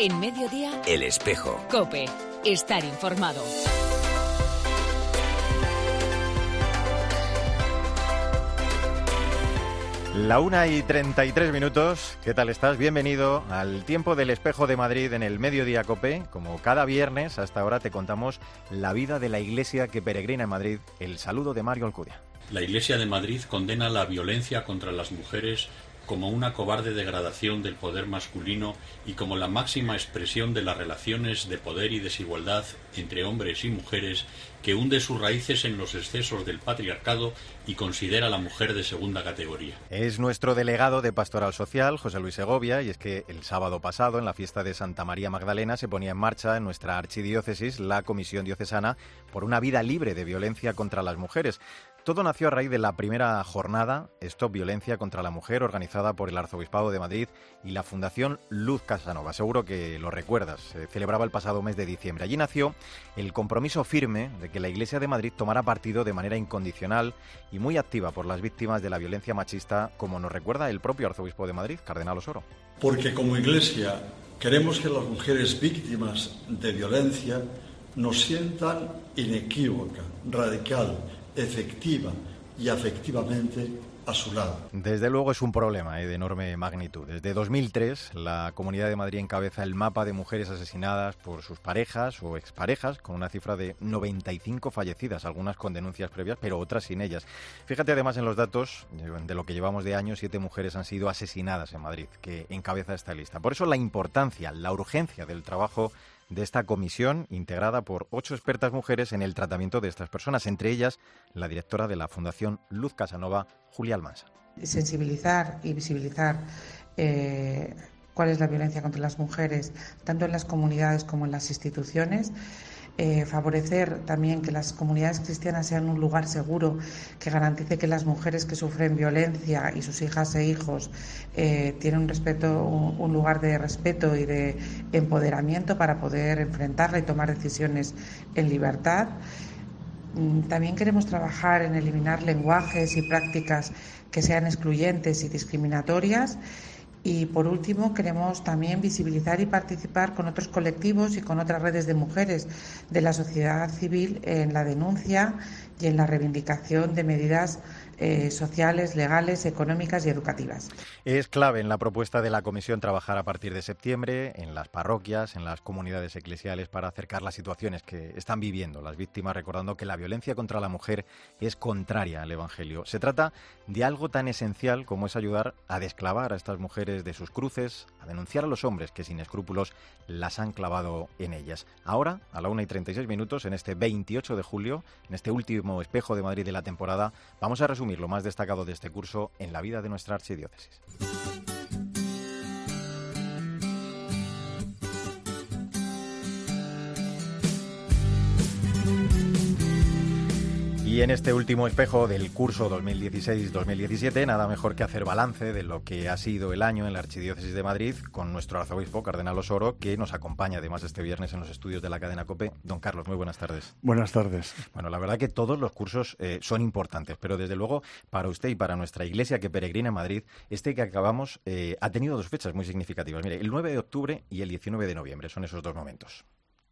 En Mediodía, El Espejo. COPE. Estar informado. La 1:33. ¿Qué tal estás? Bienvenido al tiempo del Espejo de Madrid en el Mediodía COPE. Como cada viernes, hasta ahora te contamos la vida de la iglesia que peregrina en Madrid. El saludo de Mario Alcudia. La Iglesia de Madrid condena la violencia contra las mujeres como una cobarde degradación del poder masculino y como la máxima expresión de las relaciones de poder y desigualdad entre hombres y mujeres que hunde sus raíces en los excesos del patriarcado y considera a la mujer de segunda categoría. Es nuestro delegado de Pastoral Social, José Luis Segovia, y es que el sábado pasado, en la fiesta de Santa María Magdalena, se ponía en marcha en nuestra archidiócesis la Comisión Diocesana por una vida libre de violencia contra las mujeres. Todo nació a raíz de la primera jornada Stop Violencia contra la Mujer, organizada por el Arzobispado de Madrid y la Fundación Luz Casanova. Seguro que lo recuerdas, se celebraba el pasado mes de diciembre. Allí nació el compromiso firme de que la Iglesia de Madrid tomara partido de manera incondicional y muy activa por las víctimas de la violencia machista, como nos recuerda el propio Arzobispo de Madrid, Cardenal Osoro. Porque como Iglesia queremos que las mujeres víctimas de violencia nos sientan inequívoca, radical, efectiva y afectivamente a su lado. Desde luego es un problema de enorme magnitud. Desde 2003, la Comunidad de Madrid encabeza el mapa de mujeres asesinadas por sus parejas o exparejas, con una cifra de 95 fallecidas, algunas con denuncias previas, pero otras sin ellas. Fíjate además en los datos de lo que llevamos de año, 7 mujeres han sido asesinadas en Madrid, que encabeza esta lista. Por eso la importancia, la urgencia del trabajo de esta comisión, integrada por 8 expertas mujeres en el tratamiento de estas personas, entre ellas la directora de la Fundación Luz Casanova, Julia Almansa. Sensibilizar y visibilizar cuál es la violencia contra las mujeres, tanto en las comunidades como en las instituciones. Favorecer también que las comunidades cristianas sean un lugar seguro que garantice que las mujeres que sufren violencia y sus hijas e hijos tienen un lugar de respeto y de empoderamiento para poder enfrentarla y tomar decisiones en libertad. También queremos trabajar en eliminar lenguajes y prácticas que sean excluyentes y discriminatorias. Y por último, queremos también visibilizar y participar con otros colectivos y con otras redes de mujeres de la sociedad civil en la denuncia y en la reivindicación de medidas sociales, legales, económicas y educativas. Es clave en la propuesta de la Comisión trabajar a partir de septiembre en las parroquias, en las comunidades eclesiales, para acercar las situaciones que están viviendo las víctimas, recordando que la violencia contra la mujer es contraria al Evangelio. Se trata de algo tan esencial como es ayudar a desclavar a estas mujeres de sus cruces, a denunciar a los hombres que sin escrúpulos las han clavado en ellas. Ahora, a la 1:36, en este 28 de julio, en este último Espejo de Madrid de la temporada, vamos a resumir lo más destacado de este curso en la vida de nuestra archidiócesis. Y en este último espejo del curso 2016-2017, nada mejor que hacer balance de lo que ha sido el año en la Archidiócesis de Madrid con nuestro arzobispo, Cardenal Osoro, que nos acompaña además este viernes en los estudios de la cadena COPE. Don Carlos, muy buenas tardes. Buenas tardes. Bueno, la verdad que todos los cursos son importantes, pero desde luego para usted y para nuestra iglesia que peregrina en Madrid, este que acabamos ha tenido 2 fechas muy significativas. Mire, el 9 de octubre y el 19 de noviembre, son esos 2 momentos.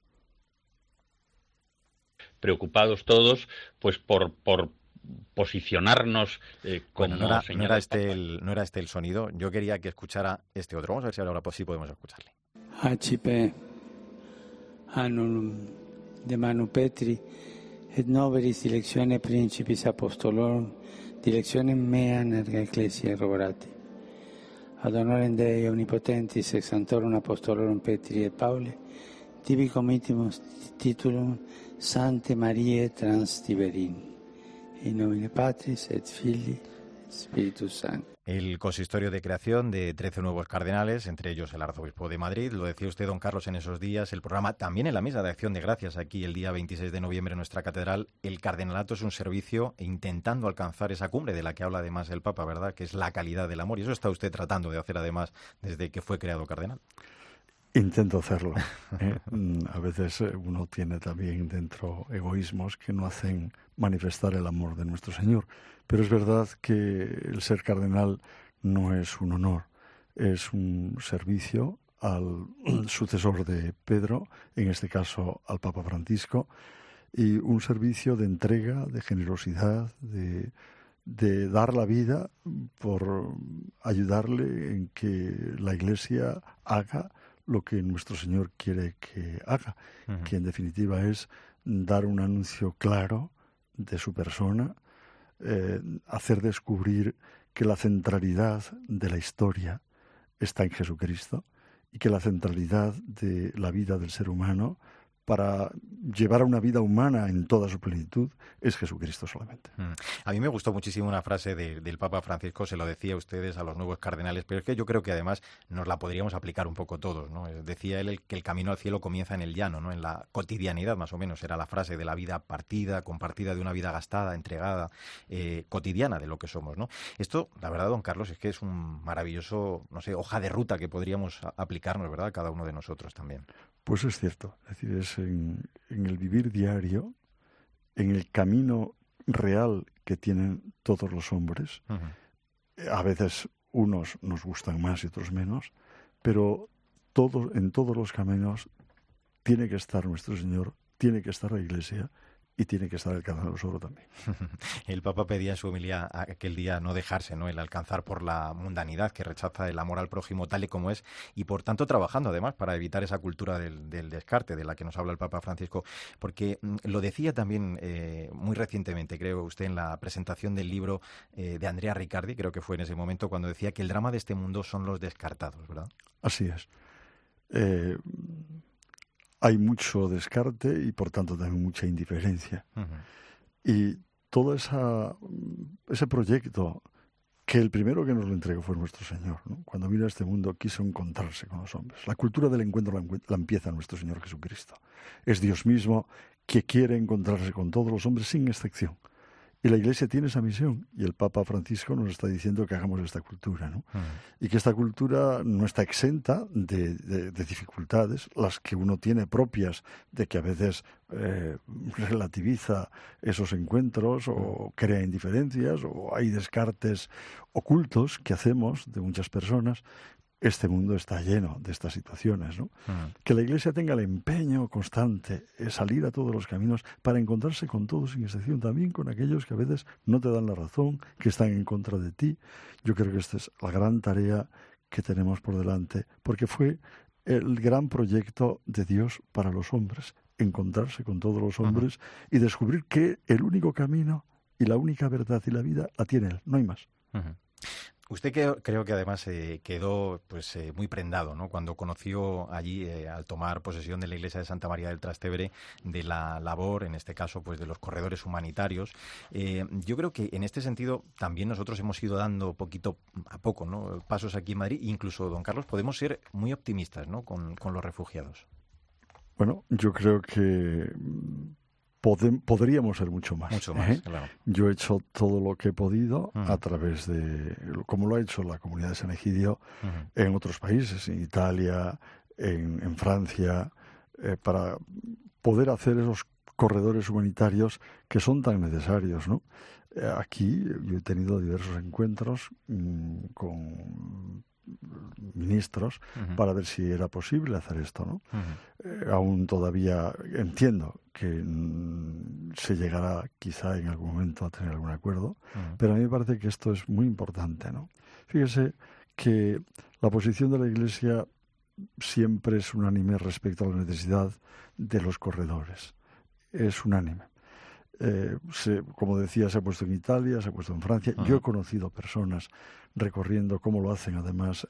Preocupados todos pues por posicionarnos como bueno, no era este el sonido. Yo quería que escuchara este otro. Vamos a ver si ahora sí podemos escucharle. Acipe annum de Manu Petri et noveris dilectione principis apostolorum dilectionem meam erga ecclesiae roborati ad honorem Dei omnipotentis ex sanctorum apostolorum Petri et Pauli tibi comitimus titulum Sante Mariae Trans Tiberin, in nomine Patris et Filii Spiritus Sancti. El consistorio de creación de 13 nuevos cardenales, entre ellos el arzobispo de Madrid, lo decía usted, don Carlos, en esos días, el programa también en la misa de acción de gracias aquí el día 26 de noviembre en nuestra catedral. El cardenalato es un servicio intentando alcanzar esa cumbre de la que habla además el Papa, ¿verdad?, que es la calidad del amor, y eso está usted tratando de hacer además desde que fue creado cardenal. Intento hacerlo. A veces uno tiene también dentro egoísmos que no hacen manifestar el amor de nuestro Señor. Pero es verdad que el ser cardenal no es un honor, es un servicio al sucesor de Pedro, en este caso al Papa Francisco, y un servicio de entrega, de generosidad, de dar la vida por ayudarle en que la Iglesia haga lo que nuestro Señor quiere que haga, que en definitiva es dar un anuncio claro de su persona, hacer descubrir que la centralidad de la historia está en Jesucristo y que la centralidad de la vida del ser humano para llevar a una vida humana en toda su plenitud es Jesucristo solamente. A mí me gustó muchísimo una frase del Papa Francisco, se lo decía a ustedes, a los nuevos cardenales, pero es que yo creo que además nos la podríamos aplicar un poco todos, ¿no? Decía él que el camino al cielo comienza en el llano, ¿no? En la cotidianidad, más o menos, era la frase de la vida partida, compartida, de una vida gastada, entregada, cotidiana de lo que somos, ¿no? Esto, la verdad, don Carlos, es que es un maravilloso, no sé, hoja de ruta que podríamos aplicarnos, ¿verdad?, cada uno de nosotros también. Pues es cierto, es decir, es en el vivir diario, en el camino real que tienen todos los hombres. A veces unos nos gustan más y otros menos, pero en todos los caminos tiene que estar nuestro Señor, tiene que estar la Iglesia y tiene que estar el Cardenal Osoro también. El Papa pedía en su homilía aquel día no dejarse, ¿no?, el alcanzar por la mundanidad que rechaza el amor al prójimo tal y como es, y por tanto trabajando además para evitar esa cultura del descarte de la que nos habla el Papa Francisco, porque lo decía también muy recientemente, creo usted, en la presentación del libro de Andrea Riccardi, creo que fue en ese momento, cuando decía que el drama de este mundo son los descartados, ¿verdad? Así es. Hay mucho descarte y, por tanto, también mucha indiferencia. Y todo ese proyecto, que el primero que nos lo entregó fue nuestro Señor, ¿no? Cuando vino a este mundo quiso encontrarse con los hombres. La cultura del encuentro la empieza nuestro Señor Jesucristo. Es Dios mismo que quiere encontrarse con todos los hombres sin excepción. Y la Iglesia tiene esa misión, y el Papa Francisco nos está diciendo que hagamos esta cultura, ¿no? Y que esta cultura no está exenta de dificultades, las que uno tiene propias, de que a veces relativiza esos encuentros o crea indiferencias, o hay descartes ocultos que hacemos de muchas personas. Este mundo está lleno de estas situaciones, ¿no? Que la Iglesia tenga el empeño constante de salir a todos los caminos para encontrarse con todos, sin excepción, también con aquellos que a veces no te dan la razón, que están en contra de ti. Yo creo que esta es la gran tarea que tenemos por delante, porque fue el gran proyecto de Dios para los hombres, encontrarse con todos los hombres y descubrir que el único camino y la única verdad y la vida la tiene Él, no hay más. Usted creo que además quedó muy prendado, ¿no?, cuando conoció allí, al tomar posesión de la iglesia de Santa María del Trastevere, de la labor, en este caso, pues de los corredores humanitarios. Yo creo que en este sentido también nosotros hemos ido dando poquito a poco, ¿no?, pasos aquí en Madrid. Incluso, don Carlos, podemos ser muy optimistas, ¿no?, con los refugiados. Bueno, yo creo que podríamos ser mucho más. Mucho más, claro. Yo he hecho todo lo que he podido a través de, como lo ha hecho la comunidad de San Egidio en otros países, en Italia, en Francia, para poder hacer esos corredores humanitarios que son tan necesarios, ¿no? Aquí yo he tenido diversos encuentros con ministros para ver si era posible hacer esto, ¿no? Aún todavía entiendo que se llegará quizá en algún momento a tener algún acuerdo, pero a mí me parece que esto es muy importante, ¿no? Fíjese que la posición de la Iglesia siempre es unánime respecto a la necesidad de los corredores. Es unánime. Como decía, se ha puesto en Italia, se ha puesto en Francia. Yo he conocido personas recorriendo cómo lo hacen además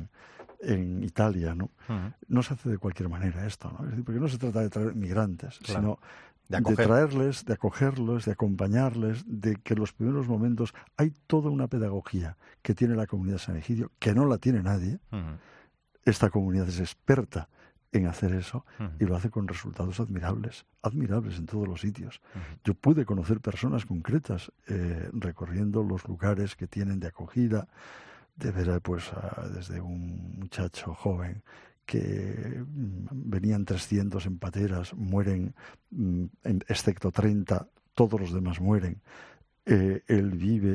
en Italia, ¿no? No se hace de cualquier manera esto, ¿no? Es decir, porque no se trata de traer migrantes, sino de traerles, de acogerlos, de acompañarles, de que en los primeros momentos hay toda una pedagogía que tiene la comunidad de San Egidio, que no la tiene nadie. Esta comunidad es experta en hacer eso y lo hace con resultados admirables en todos los sitios. Yo pude conocer personas concretas recorriendo los lugares que tienen de acogida, de ver desde un muchacho joven que venían 300 en pateras, mueren excepto 30, todos los demás mueren. Él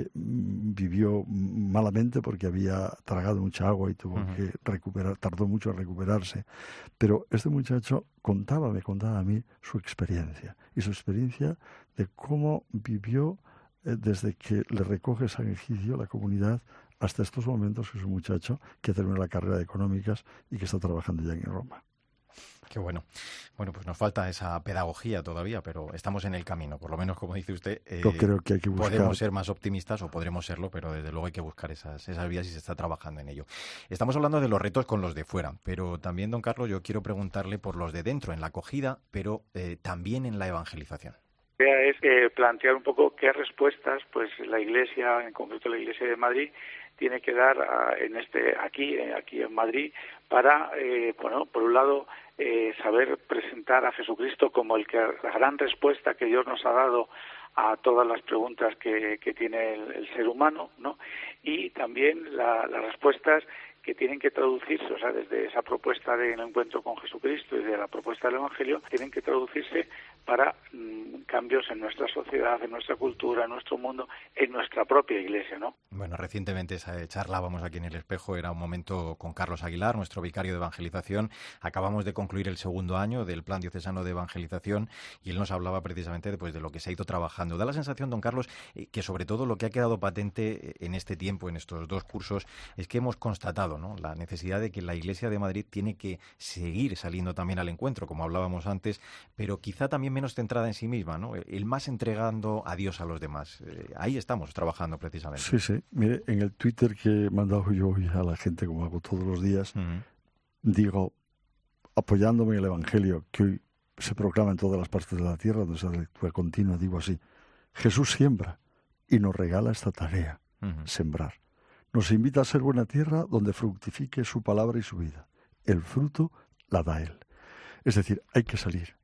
vivió malamente porque había tragado mucha agua y tuvo que recuperar, tardó mucho en recuperarse. Pero este muchacho me contaba a mí su experiencia. Y su experiencia de cómo vivió desde que le recoge San Egidio, la comunidad, hasta estos momentos, que es un muchacho que terminó la carrera de económicas y que está trabajando ya en Roma. Qué bueno. Bueno, pues nos falta esa pedagogía todavía, pero estamos en el camino. Por lo menos, como dice usted, yo creo que hay que buscar. Podemos ser más optimistas o podremos serlo, pero desde luego hay que buscar esas vías y se está trabajando en ello. Estamos hablando de los retos con los de fuera, pero también, don Carlos, yo quiero preguntarle por los de dentro, en la acogida, pero también en la evangelización. La idea es plantear un poco qué respuestas pues la Iglesia, en concreto la Iglesia de Madrid, tiene que dar aquí en Madrid para, por un lado, saber presentar a Jesucristo como la gran respuesta que Dios nos ha dado a todas las preguntas que tiene el ser humano, ¿no? Y también las respuestas que tienen que traducirse, o sea, desde esa propuesta de encuentro con Jesucristo y de la propuesta del Evangelio, tienen que traducirse para cambios en nuestra sociedad, en nuestra cultura, en nuestro mundo, en nuestra propia Iglesia, ¿no? Bueno, recientemente charlábamos aquí en El Espejo, era un momento con Carlos Aguilar, nuestro vicario de evangelización. Acabamos de concluir el segundo año del Plan Diocesano de Evangelización y él nos hablaba precisamente de lo que se ha ido trabajando. Da la sensación, don Carlos, que sobre todo lo que ha quedado patente en este tiempo, en estos 2 cursos, es que hemos constatado, ¿no?, la necesidad de que la Iglesia de Madrid tiene que seguir saliendo también al encuentro, como hablábamos antes, pero quizá también menos centrada en sí misma, ¿no? El más entregando a Dios a los demás. Ahí estamos trabajando precisamente. Sí, sí. Mire, en el Twitter que he mandado yo hoy a la gente, como hago todos los días, digo, apoyándome en el Evangelio que hoy se proclama en todas las partes de la tierra, donde se lectura continua, digo así: Jesús siembra y nos regala esta tarea, sembrar. Nos invita a ser buena tierra donde fructifique su palabra y su vida. El fruto la da Él. Es decir, hay que salir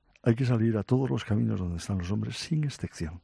a todos los caminos donde están los hombres, sin excepción.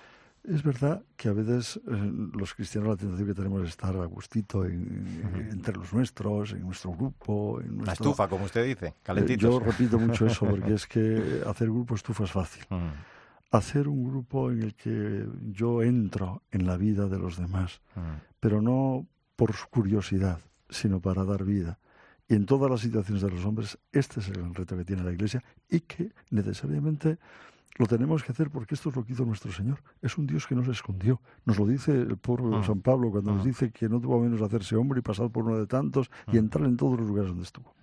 Es verdad que a veces los cristianos la tentación que tenemos es estar a gustito entre los nuestros, en nuestro grupo. La estufa, como usted dice, calentitos. Yo repito mucho eso, porque es que hacer grupo estufa es fácil. Hacer un grupo en el que yo entro en la vida de los demás, pero no por su curiosidad, sino para dar vida. Y en todas las situaciones de los hombres, este es el gran reto que tiene la Iglesia y que necesariamente lo tenemos que hacer porque esto es lo que hizo nuestro Señor. Es un Dios que no se escondió. Nos lo dice el pobre San Pablo cuando nos dice que no tuvo menos hacerse hombre y pasar por uno de tantos y entrar en todos los lugares donde estuvo.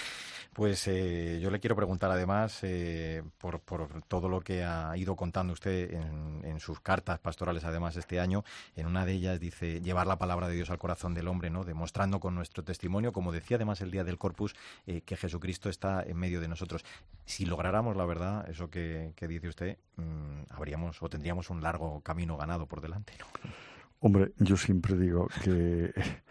Pues yo le quiero preguntar además por todo lo que ha ido contando usted en sus cartas pastorales además este año. En una de ellas dice llevar la palabra de Dios al corazón del hombre, ¿no?, demostrando con nuestro testimonio, como decía además el día del Corpus, que Jesucristo está en medio de nosotros. Si lográramos la verdad, eso que dice usted, habríamos o tendríamos un largo camino ganado por delante, ¿no? Hombre, yo siempre digo que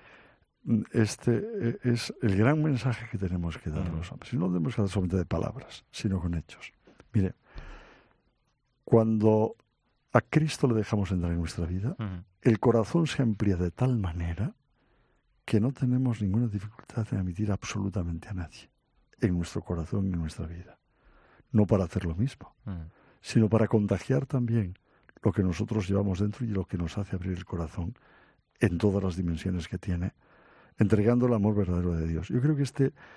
este es el gran mensaje que tenemos que dar a los hombres. Y no debemos quedar solamente de palabras, sino con hechos. Mire, cuando a Cristo le dejamos entrar en nuestra vida, el corazón se amplía de tal manera que no tenemos ninguna dificultad en admitir absolutamente a nadie en nuestro corazón y en nuestra vida. No para hacer lo mismo, sino para contagiar también lo que nosotros llevamos dentro y lo que nos hace abrir el corazón en todas las dimensiones que tiene, entregando el amor verdadero de Dios. Yo creo que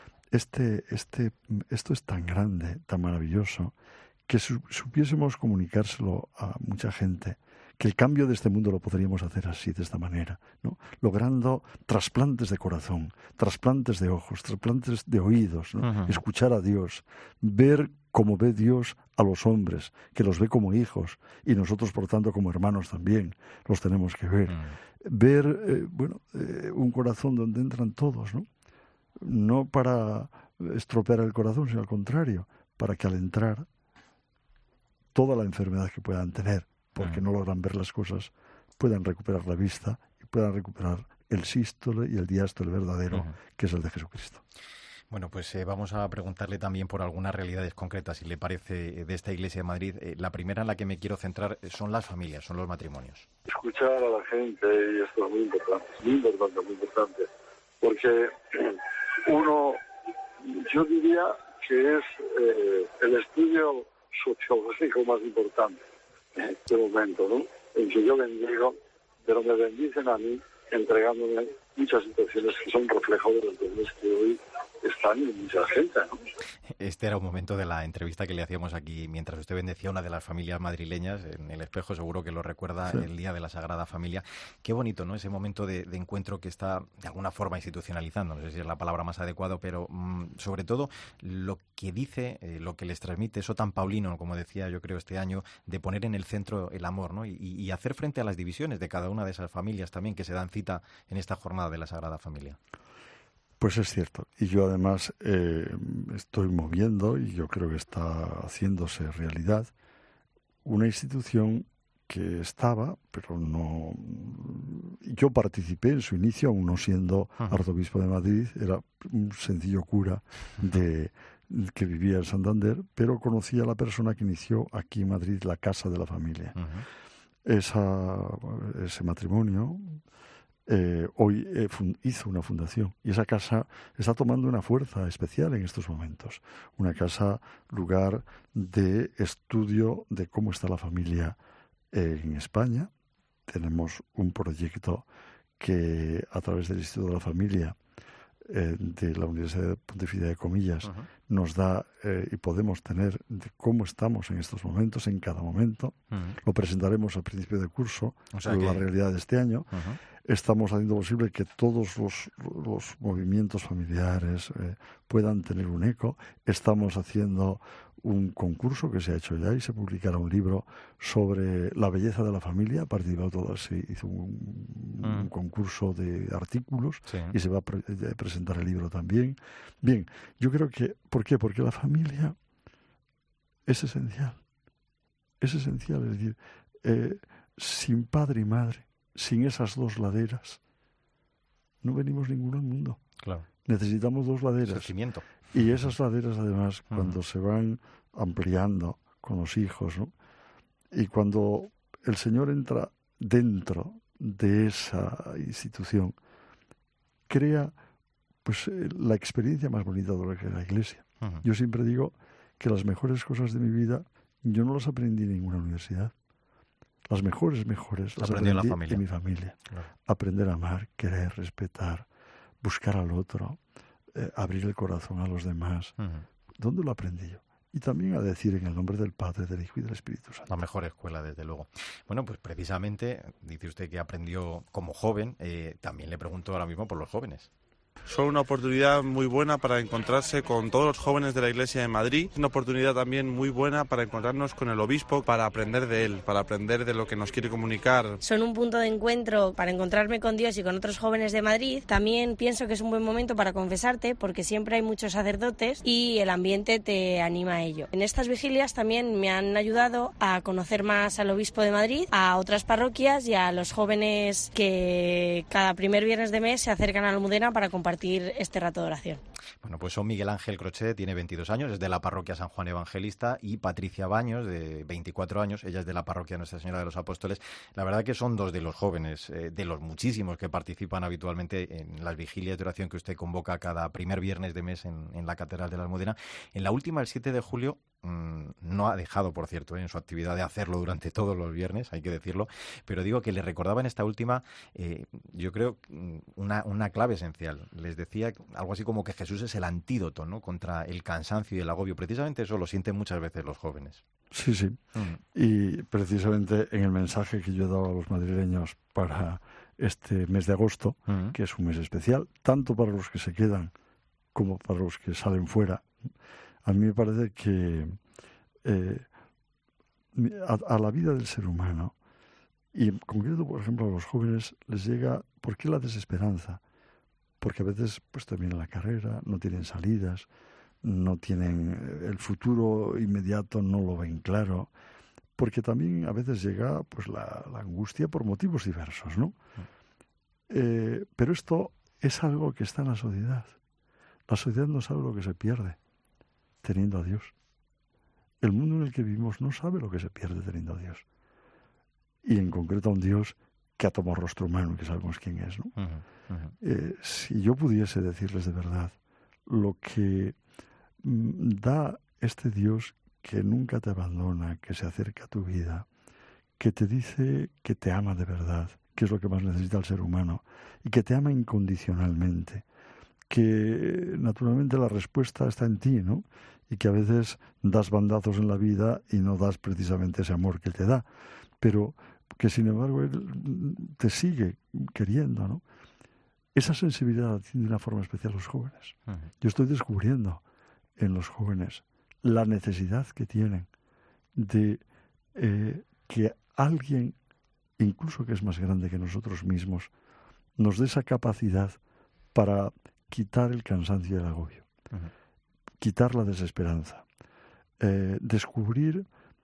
esto es tan grande, tan maravilloso, que supiésemos comunicárselo a mucha gente, que el cambio de este mundo lo podríamos hacer así, de esta manera, ¿no? Logrando trasplantes de corazón, trasplantes de ojos, trasplantes de oídos, ¿no? Escuchar a Dios, ver como ve Dios a los hombres, que los ve como hijos, y nosotros, por tanto, como hermanos también, los tenemos que ver. Ver, un corazón donde entran todos, ¿no? No para estropear el corazón, sino al contrario, para que al entrar toda la enfermedad que puedan tener, porque no logran ver las cosas, puedan recuperar la vista y puedan recuperar el sístole y el diástole verdadero, que es el de Jesucristo. Bueno, pues vamos a preguntarle también por algunas realidades concretas, si le parece, de esta Iglesia de Madrid. La primera en la que me quiero centrar son las familias, son los matrimonios. Escuchar a la gente, y esto es muy importante, porque yo diría que es el estudio sociológico más importante en este momento, ¿no? en que yo bendigo, pero me bendicen a mí entregándome muchas situaciones que son reflejo de los bienes que hoy están en mucha gente, ¿no? Este era un momento de la entrevista que le hacíamos aquí mientras usted bendecía a una de las familias madrileñas en el espejo, seguro que lo recuerda, sí. El Día de la Sagrada Familia. Qué bonito, ¿no? Ese momento de encuentro que está de alguna forma institucionalizando, no sé si es la palabra más adecuada, pero sobre todo lo que dice, lo que les transmite, eso tan paulino, como decía yo creo este año, de poner en el centro el amor, ¿no? Y hacer frente a las divisiones de cada una de esas familias también que se dan cita en esta jornada de la Sagrada Familia. Pues es cierto. Y yo además estoy moviendo, y yo creo que está haciéndose realidad, una institución que estaba, pero no... Yo participé en su inicio, aún no siendo arzobispo de Madrid, era un sencillo cura que vivía en Santander, pero conocí a la persona que inició aquí en Madrid la Casa de la Familia. Ese matrimonio... hoy hizo una fundación y esa casa está tomando una fuerza especial en estos momentos. Una casa, lugar de estudio de cómo está la familia en España. Tenemos un proyecto que a través del Instituto de la Familia de la Universidad Pontificia de Comillas nos da y podemos tener de cómo estamos en estos momentos, en cada momento. Lo presentaremos al principio de curso, la realidad de este año. Estamos haciendo posible que todos los movimientos familiares puedan tener un eco. Estamos haciendo un concurso que se ha hecho ya y se publicará un libro sobre la belleza de la familia. Se hizo un concurso de artículos y se va a presentar el libro también. Bien, yo creo que... ¿Por qué? Porque la familia es esencial. Es esencial, es decir, sin padre y madre, sin esas dos laderas, no venimos ninguno al mundo. Claro. Necesitamos dos laderas. Y esas laderas, además, cuando se van ampliando con los hijos, ¿no? Y cuando el Señor entra dentro de esa institución, crea pues la experiencia más bonita de lo que es la Iglesia. Yo siempre digo que las mejores cosas de mi vida yo no las aprendí en ninguna universidad. Las mejores las aprendí en mi familia. Claro. Aprender a amar, querer, respetar, buscar al otro, abrir el corazón a los demás. ¿Dónde lo aprendí yo? Y también a decir en el nombre del Padre, del Hijo y del Espíritu Santo. La mejor escuela, desde luego. Bueno, pues precisamente, dice usted que aprendió como joven, también le pregunto ahora mismo por los jóvenes. Son una oportunidad muy buena para encontrarse con todos los jóvenes de la Iglesia de Madrid, una oportunidad también muy buena para encontrarnos con el obispo, para aprender de él, para aprender de lo que nos quiere comunicar. Son un punto de encuentro para encontrarme con Dios y con otros jóvenes de Madrid. También pienso que es un buen momento para confesarte, porque siempre hay muchos sacerdotes y el ambiente te anima a ello. En estas vigilias también me han ayudado a conocer más al obispo de Madrid, a otras parroquias y a los jóvenes que cada primer viernes de mes se acercan a la Almudena para compartir este rato de oración. Bueno, pues son Miguel Ángel Crochet, tiene 22 años, es de la parroquia San Juan Evangelista, y Patricia Baños, de 24 años, ella es de la parroquia Nuestra Señora de los Apóstoles. La verdad que son dos de los jóvenes, de los muchísimos que participan habitualmente en las vigilias de oración que usted convoca cada primer viernes de mes en la Catedral de la Almudena. En la última, el 7 de julio, no ha dejado, por cierto, en su actividad de hacerlo durante todos los viernes, hay que decirlo, pero digo que le recordaba en esta última, yo creo, una clave esencial. Les decía algo así como que Jesús es el antídoto, ¿no?, contra el cansancio y el agobio. Precisamente eso lo sienten muchas veces los jóvenes. Sí. Y precisamente en el mensaje que yo he dado a los madrileños para este mes de agosto, que es un mes especial, tanto para los que se quedan como para los que salen fuera, a mí me parece que a la vida del ser humano, y en concreto, por ejemplo, a los jóvenes, les llega, ¿por qué la desesperanza? Porque a veces pues termina la carrera, no tienen salidas, no tienen el futuro inmediato, no lo ven claro, porque también a veces llega pues la angustia por motivos diversos, ¿no? Pero esto es algo que está en la sociedad. La sociedad no sabe lo que se pierde teniendo a Dios. El mundo en el que vivimos no sabe lo que se pierde teniendo a Dios. Y en concreto a un Dios que ha tomado rostro humano y que sabemos quién es, ¿no? Si yo pudiese decirles de verdad lo que da este Dios que nunca te abandona, que se acerca a tu vida, que te dice que te ama de verdad, que es lo que más necesita el ser humano, y que te ama incondicionalmente, que naturalmente la respuesta está en ti, ¿no? Y que a veces das bandazos en la vida y no das precisamente ese amor que te da, pero que sin embargo él te sigue queriendo, ¿no? Esa sensibilidad la tiene de una forma especial los jóvenes. Yo estoy descubriendo en los jóvenes la necesidad que tienen de que alguien, incluso que es más grande que nosotros mismos, nos dé esa capacidad para quitar el cansancio y el agobio, quitar la desesperanza, descubrir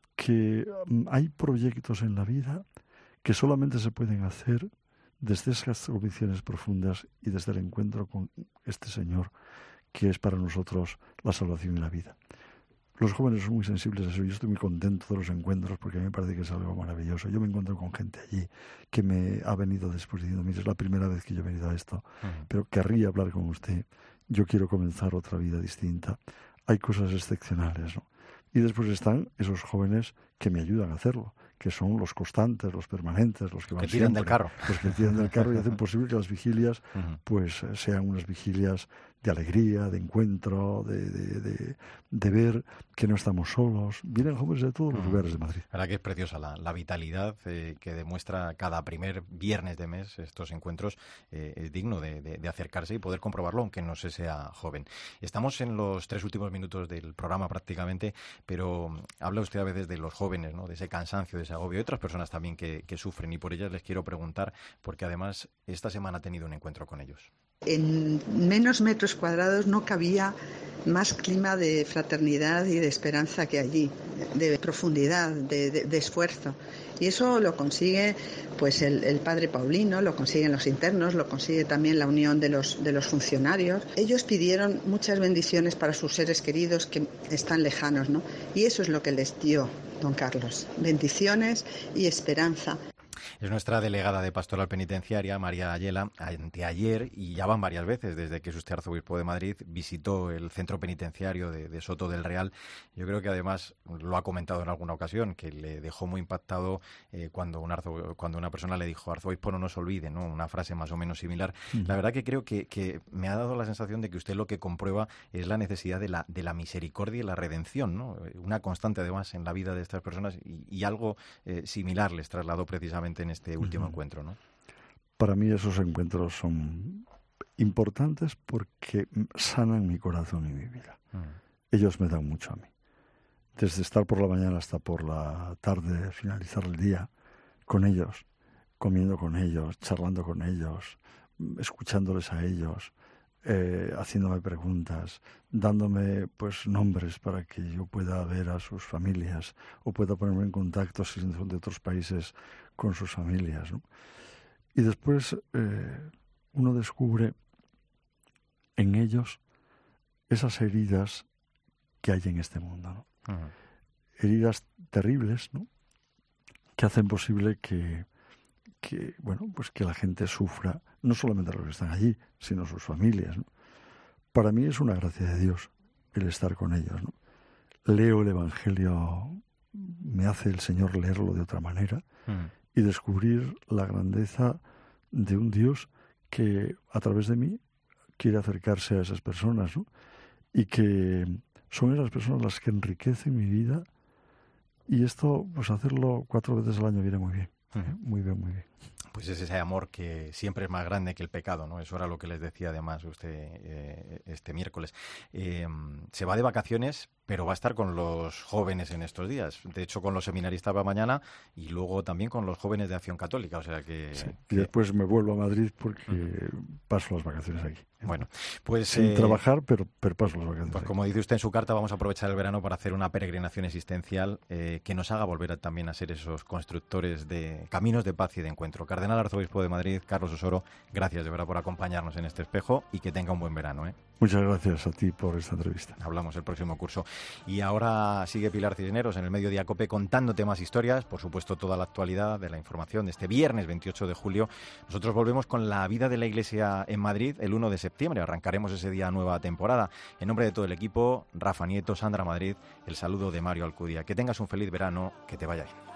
que hay proyectos en la vida que solamente se pueden hacer desde esas convicciones profundas y desde el encuentro con este Señor que es para nosotros la salvación y la vida. Los jóvenes son muy sensibles a eso. Yo estoy muy contento de los encuentros porque a mí me parece que es algo maravilloso. Yo me encuentro con gente allí que me ha venido después diciendo, mire, es la primera vez que yo he venido a esto, pero querría hablar con usted. Yo quiero comenzar otra vida distinta. Hay cosas excepcionales, ¿no? Y después están esos jóvenes que me ayudan a hacerlo, que son los constantes, los permanentes, los que van tiran siempre, del carro. los que tiran del carro y hacen posible que las vigilias pues sean unas vigilias de alegría, de encuentro, de ver que no estamos solos. Vienen jóvenes de todos los lugares de Madrid. La verdad que es preciosa la vitalidad que demuestra cada primer viernes de mes estos encuentros. Es digno de acercarse y poder comprobarlo, aunque no se sea joven. Estamos en los 3 últimos minutos del programa prácticamente, pero habla usted a veces de los jóvenes, ¿no? De ese cansancio, de ese agobio. Hay otras personas también que sufren y por ellas les quiero preguntar, porque además esta semana ha tenido un encuentro con ellos. En menos metros cuadrados no cabía más clima de fraternidad y de esperanza que allí, de profundidad, de esfuerzo. Y eso lo consigue pues el padre Paulino, lo consiguen los internos, lo consigue también la unión de los funcionarios. Ellos pidieron muchas bendiciones para sus seres queridos que están lejanos, ¿no? Y eso es lo que les dio don Carlos, bendiciones y esperanza. Es nuestra delegada de Pastoral Penitenciaria, María Ayela. Anteayer, y ya van varias veces desde que es usted arzobispo de Madrid, visitó el centro penitenciario de Soto del Real. Yo creo que además lo ha comentado en alguna ocasión, que le dejó muy impactado cuando una persona le dijo, arzobispo, no nos olvide, ¿no? Una frase más o menos similar. La verdad que creo que me ha dado la sensación de que usted lo que comprueba es la necesidad de la misericordia y la redención, ¿no? Una constante además en la vida de estas personas y algo similar les trasladó precisamente en este último encuentro, ¿no? Para mí esos encuentros son importantes porque sanan mi corazón y mi vida. Ellos me dan mucho a mí. Desde estar por la mañana hasta por la tarde, finalizar el día con ellos, comiendo con ellos, charlando con ellos, escuchándoles a ellos, haciéndome preguntas, dándome pues nombres para que yo pueda ver a sus familias o pueda ponerme en contacto si son de otros países con sus familias, ¿no? Y después uno descubre en ellos esas heridas que hay en este mundo, ¿no? Heridas terribles, ¿no? Que hacen posible que la gente sufra, no solamente los que están allí, sino sus familias, ¿no? Para mí es una gracia de Dios el estar con ellos, ¿no? Leo el Evangelio, me hace el Señor leerlo de otra manera y descubrir la grandeza de un Dios que a través de mí quiere acercarse a esas personas, ¿no? Y que son esas personas las que enriquecen mi vida, y esto, pues hacerlo 4 veces al año viene muy bien. Muy bien, muy bien. Pues es ese amor que siempre es más grande que el pecado, ¿no? Eso era lo que les decía además usted este miércoles. Se va de vacaciones, pero va a estar con los jóvenes en estos días. De hecho, con los seminaristas va mañana y luego también con los jóvenes de Acción Católica. O sea que... Sí. Y después me vuelvo a Madrid porque paso las vacaciones aquí. Bueno, pues... Sin trabajar, pero paso las vacaciones. Pues como dice usted en su carta, vamos a aprovechar el verano para hacer una peregrinación existencial que nos haga volver también a ser esos constructores de caminos de paz y de encuentro. Cardenal Arzobispo de Madrid, Carlos Osoro, gracias de verdad por acompañarnos en este espejo y que tenga un buen verano, ¿eh? Muchas gracias a ti por esta entrevista. Hablamos el próximo curso. Y ahora sigue Pilar Cisneros en el Mediodía COPE contándote más historias, por supuesto toda la actualidad de la información de este viernes 28 de julio. Nosotros volvemos con la vida de la Iglesia en Madrid el 1 de septiembre. Arrancaremos ese día nueva temporada. En nombre de todo el equipo, Rafa Nieto, Sandra Madrid, el saludo de Mario Alcudia. Que tengas un feliz verano, que te vaya bien.